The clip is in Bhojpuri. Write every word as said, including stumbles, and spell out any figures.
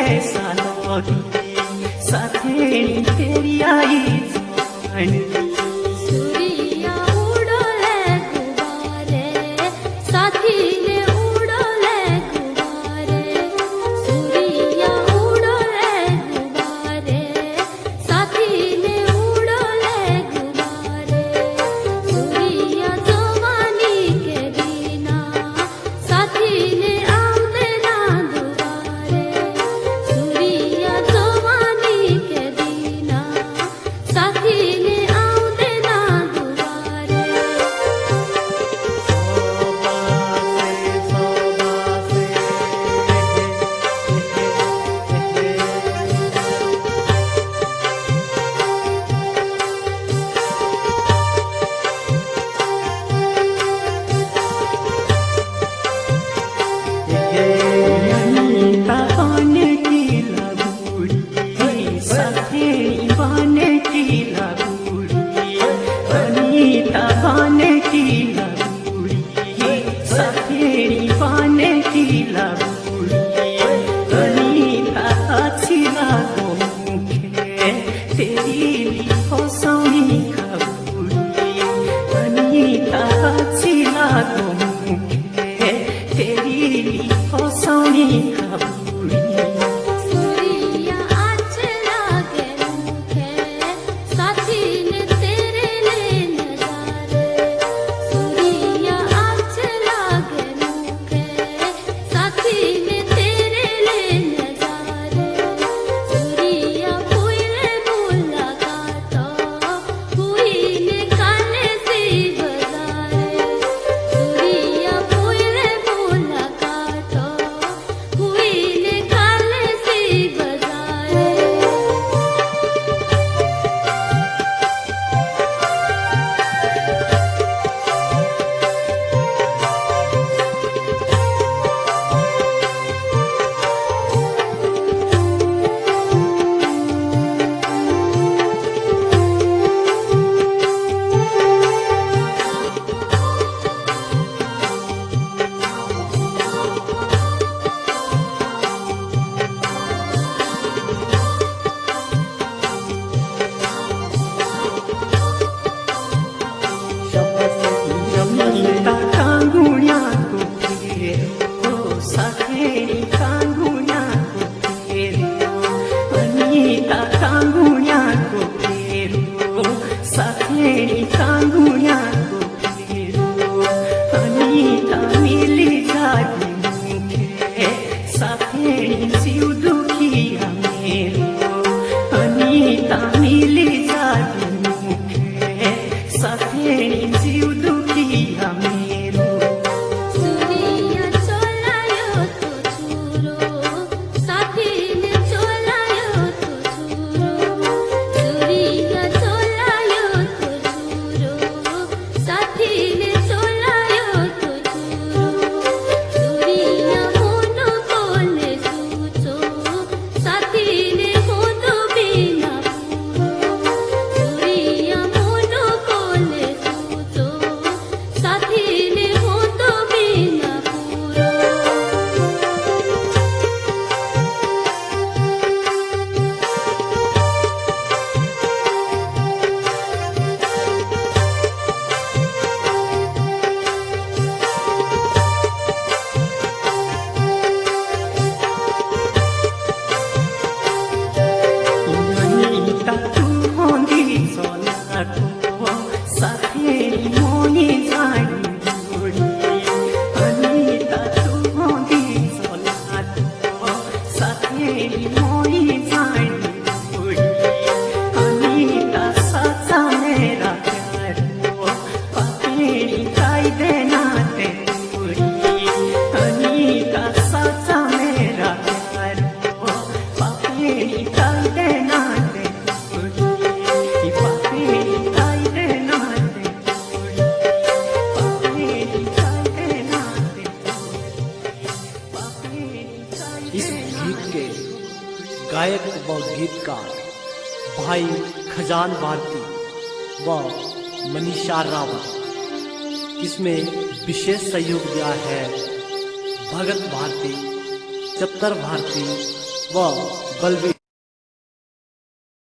ऐसा लौटी साथेणी तेरी आई जानी सूर्या उडोले गुबारे साथीने उडोले गुबारे सूर्या उडोले गुबारे साथीने उडोले गुबारे सूर्या जवानी के बिना साथीने आउते ना दुबारे सूर्या जवानी के बिना साथीने आउते ना दुबारे अनीता बने की लगुड़ी साथेणी बने की लगुड़ी अनीता बने की लगुड़ी साथेणी बने की लगुड़ी अनीता अच्छी लागो मुखे तेरी लिखोसौनी खबुड़ी अनीता अच्छी लागो मुखे तेरी लिखोसौनी खबुड़ी सूर्या अच्छे लागे मुखे साथीने तेरे ले नजारे सूर्या अच्छे लागे मुखे साथीने तेरे ले नजारे सूर्या पुइले मुलाकातो पुइले काले सी बजारे सूर्या पुइले मुलाकातो पुइले काले सी बजारे अनीता कांगुण्या को फेरो साथेणी कांगुण्या को फेरो अनीता कांगुण्या को फेरो साथेणी कांगुण्या को फेरो अनीता मिली जागी मुखे साथेणी जीव दुखिया मेरो अनीता मिली जागी मुखे साथेणी जीव दुखिया मेरो सूर्या चोलायो तो छुरो साथीने चोलायो तो छुरो सूर्या चोलायो तो छुरो साथीने चोलायो तो छुरो सूर्या मोनो कोले सूचो साथीने होतो बिना पूरो सूर्या मोनो कोले सूचो साथीने होतो बिना पूरो अनीता तू होंदी सोनाको साथेणी मोनी जानी जोड़ी अनीता तू होंदी सोनाको साथेणी मोनी जानी जोड़ी अनीता सच्चा मेरा प्यार हो पाथेणी काई देना ते जोड़ी अनीता सच्चा मेरा प्यार हो पाथेणी काई देना ते जोड़ी पाथेणी काई देना ते जोड़ी पाथेणी काई देना ते जोड़ी पाथेणी काई इस गीत के गायक व गीतकार भाई खजान भारती व मनीषा रावत। इसमें विशेष सहयोग दिया है भगत भारती, चतर भारती व बलवीर।